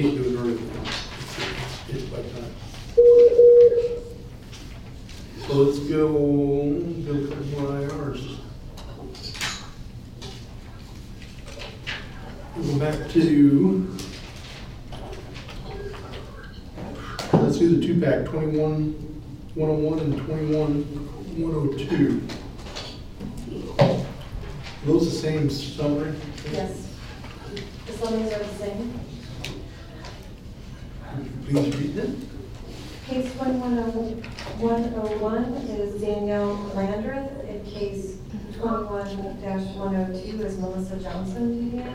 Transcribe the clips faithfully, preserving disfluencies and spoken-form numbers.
need to do it early. It's by time. So let's go, go a couple more I Rs. We'll go back to, let's do the two-pack, twenty-one one oh one and twenty-one one oh two. Are those the same summary? Yes. The summaries are the same. Please read it. Case twenty-one oh one is Danielle Landreth, and case twenty-one dash one oh two is Melissa Johnson.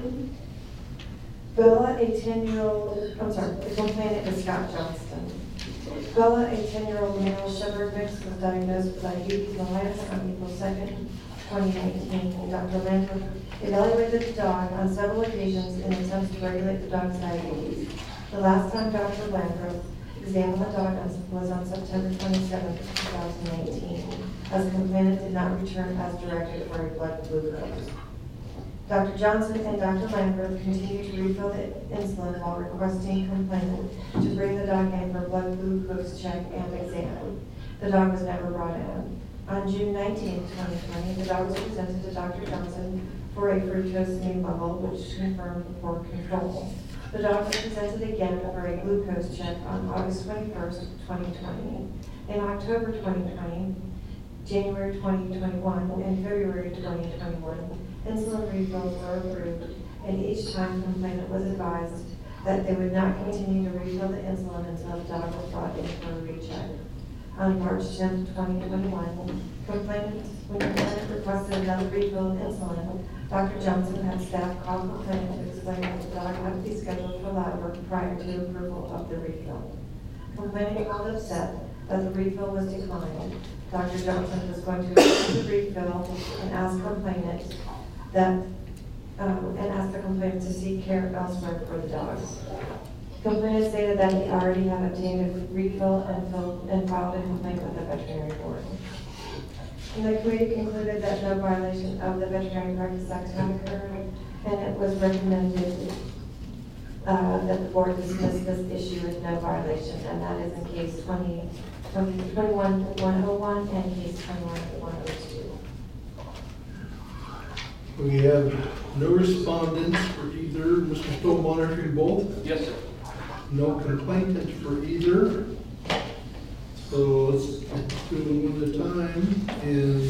Bella, a ten-year-old, I'm sorry, the complainant is Scott Johnston. Bella, a ten-year-old male shepherd mix, was diagnosed with diabetes mellitus on April second, twenty nineteen. Doctor Landreth evaluated the dog on several occasions in attempts to regulate the dog's diabetes. The last time Doctor Landreth examined the dog was on September twenty-seventh, two thousand eighteen, as the complainant did not return as directed for a blood glucose. Doctor Johnson and Doctor Landreth continued to refill the insulin while requesting complainant to bring the dog in for blood glucose check and exam. The dog was never brought in. On June nineteenth, twenty twenty, the dog was presented to Doctor Johnson for a fructosamine level, which confirmed poor control. The dog was presented again for a glucose check on August twenty-first, twenty twenty. In October twenty twenty, January twenty twenty-one, and February twenty twenty-one, insulin refills were approved, and each time complainant was advised that they would not continue to refill the insulin until the dog was brought in for a recheck. On March tenth, twenty twenty-one, complainant, when complainant requested another refill of insulin, Doctor Johnson had staff call complainant to explain that the dog had to be scheduled for lab work prior to approval of the refill. Complainant called upset that the refill was declined. Doctor Johnson was going to accept the refill and ask complainant that um, and ask the complainant to seek care elsewhere for the dogs. Complainant stated that he already had obtained a refill and, filled, and filed a complaint with the veterinary board. And the committee concluded that no violation of the Veterinary Practice Act had occurred, and it was recommended uh, that the board dismiss this issue with no violation, and that is in case twenty-one one oh one and case twenty-one one oh two. We have no respondents for either. Mister Stoll monitoring both? Yes, sir. No complainant for either. So let's do them one at a time. And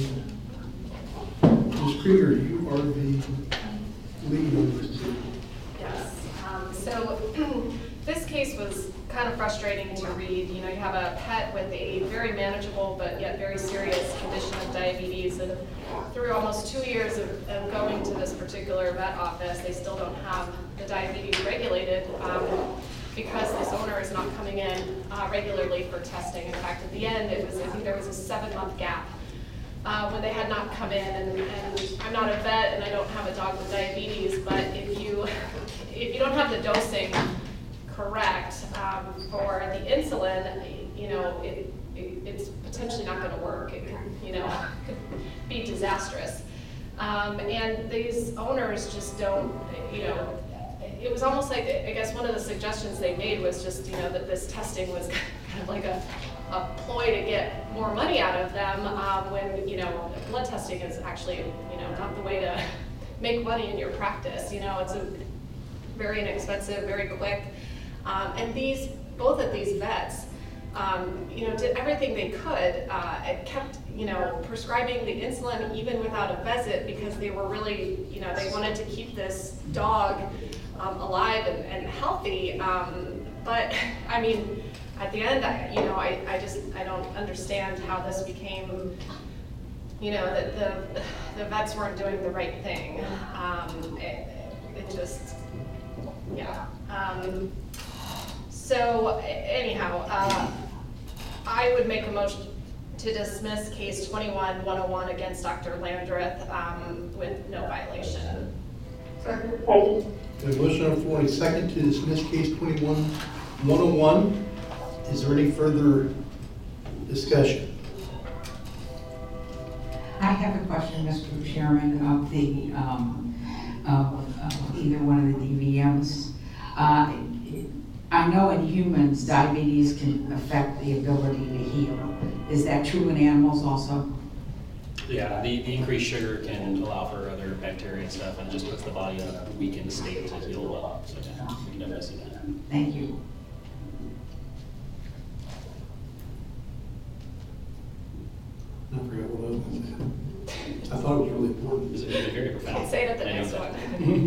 Miz Krieger, you are the lead on this. Yes. Um, so this case was kind of frustrating to read. You know, you have a pet with a very manageable but yet very serious condition of diabetes, and through almost two years of, of going to this particular vet office, they still don't have the diabetes regulated. Um, because this owner is not coming in uh, regularly for testing. In fact, at the end, it was, I think there was a seven month gap uh, when they had not come in. And, and I'm not a vet and I don't have a dog with diabetes, but if you, if you don't have the dosing correct um, for the insulin, you know, it, it, it's potentially not gonna work. It could, you know, could be disastrous. Um, and these owners just don't, you know, it was almost like, I guess one of the suggestions they made was just, you know, that this testing was kind of like a, a ploy to get more money out of them um, when, you know, blood testing is actually, you know, not the way to make money in your practice. You know, it's a very inexpensive, very quick. Um, and these, both of these vets, um, you know, did everything they could. Uh, it kept, you know, prescribing the insulin even without a visit because they were really, you know, they wanted to keep this dog Um, alive and, and healthy, um, but I mean, at the end, I, you know, I, I just, I don't understand how this became, you know, that the, the vets weren't doing the right thing. Um, it, it just, yeah. Um, so anyhow, uh, I would make a motion to dismiss case twenty-one one oh one against Doctor Landreth um, with no violation. Second. We have a motion on the floor and a second to dismiss case twenty-one one oh one. Is there any further discussion? I have a question, Mister Chairman, of the um, of, of either one of the D V Ms. Uh, I know in humans, diabetes can affect the ability to heal. Is that true in animals also? Yeah, the, the increased sugar can allow for other bacteria and stuff, and it just puts the body in a weakened state to heal well. So yeah, we can definitely see that. Thank you. I forgot what I was going to say. I thought it was really important. It's very, very profound. Say it at the I know next that.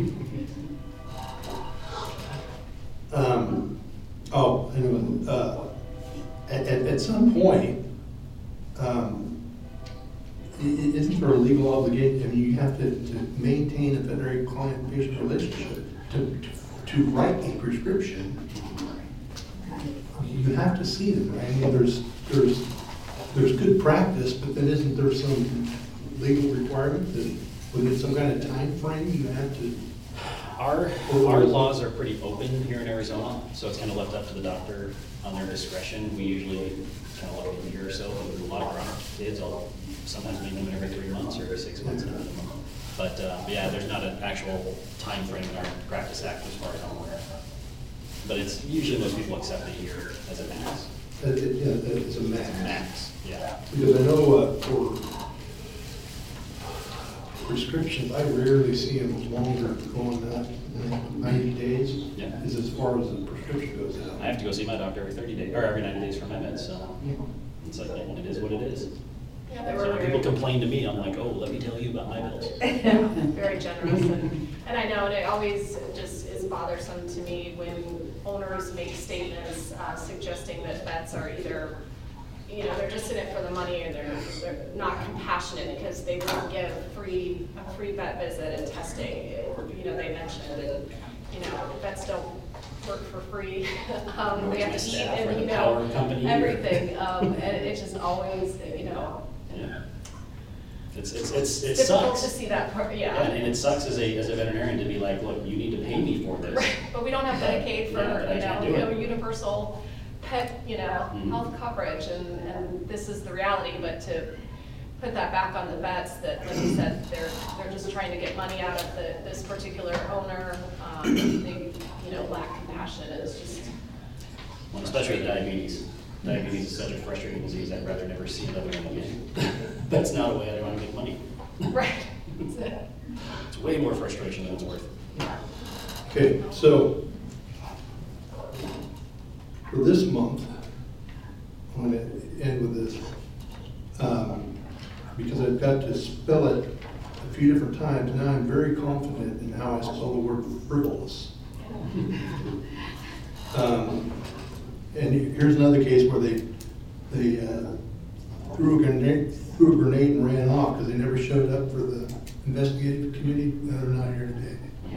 one. Um, oh, anyway, uh, at, at, at some point, um, i- i- isn't there a legal obligation, I mean, you have to, to maintain a veterinary client-patient relationship to, to, to write a prescription. You have to see them, right? I mean, there's, there's, there's good practice, but then isn't there some legal requirement that within some kind of time frame you have to? Our, our laws are pretty open here in Arizona, so it's kind of left up to the doctor on their discretion. We usually kind of let a year or so, but a lot of chronic kids, I'll sometimes meet them every three months or every six months at a minimum. But uh, yeah, there's not an actual time frame in our practice act as far as I'm aware. But it's usually most people accept a year as a max. Uh, it- Yeah, it's a max. Max, yeah. Because I know uh, for prescriptions, I rarely see them longer going that, you know, ninety days. Yeah. Is as far as the prescription goes out. I have to go see my doctor every thirty days, or every ninety days for my meds, so Yeah. it's like, it is what it is. Yeah, they So were when people very, complain to me, I'm like, oh, let me tell you about my bills. very generous. And, and I know, and it always just is bothersome to me when owners make statements uh, suggesting that vets are either, you know, they're just in it for the money, and they're, they're not compassionate because they won't give free, a free vet visit and testing. You know, they mentioned, and, you know, vets don't work for free. Um, they have to eat Staff or and, the you know, power company or- everything. Um, and it's just always, you know, Yeah. It's, it's, it's, it it's difficult to sucks. see that part, Yeah, yeah. and it sucks as a, as a veterinarian to be like, look, you need to pay me for this. Right, but we don't have Medicaid for, Yeah, but I you can't know, do you know, it. universal pet, you know, Mhm. health coverage, and, and this is the reality, but to put that back on the vets, that, like you said, they're, they're just trying to get money out of the, this particular owner, um, they, you know, lack compassion, it's just. Well, especially with diabetes. Diabetes is such a frustrating disease, I'd rather never see another one again. That's not a way I want to make money. Right. It's way more frustration than it's worth. Okay, so for this month, I'm gonna end with this. Um, Because I've got to spell it a few different times, now I'm very confident in how I spell the word frivolous. Um, And here's another case where they, they uh, threw a grenade, threw a grenade and ran off because they never showed up for the investigative committee. No, they're not here today.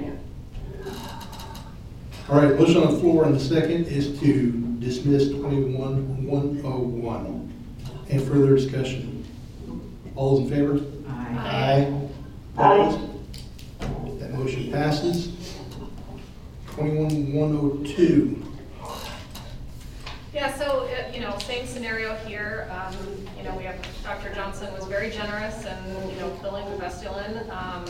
All right, motion on the floor in the second is to dismiss twenty-one one oh one. Any further discussion? All those in favor? Aye. Opposed? That motion passes. Twenty-one one oh two. Yeah, so, uh, you know, same scenario here. Um, You know, we have, Doctor Johnson was very generous and, you know, filling the Vestulin. Um,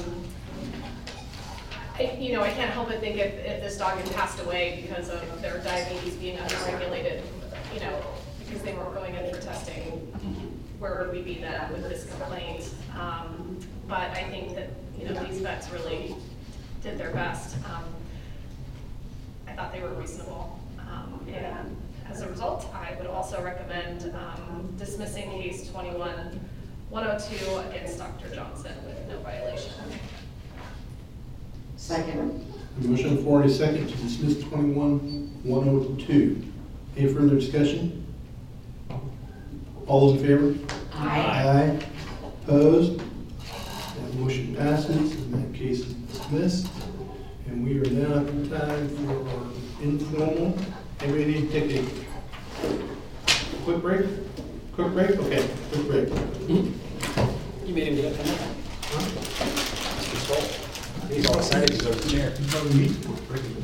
I, you know, I can't help but think if, if this dog had passed away because of their diabetes being unregulated, you know, because they weren't going in for testing, where would we be then with this complaint? Um, But I think that, you know, these vets really did their best. Um, I thought they were reasonable. Um, And as a result, I would also recommend um, dismissing case twenty-one one oh two against Doctor Johnson with no violation. Second. Motion on the floor in a second to dismiss twenty-one one oh two. Any further discussion? All those in favor? Aye. Aye. Opposed? That motion passes, and that case is dismissed. And we are now at time for our informal. Anybody need to take a quick break? Quick break? Okay, quick break. You made him get up, come on. Mister Stoll. He's all excited to go to the chair. You probably need to break it.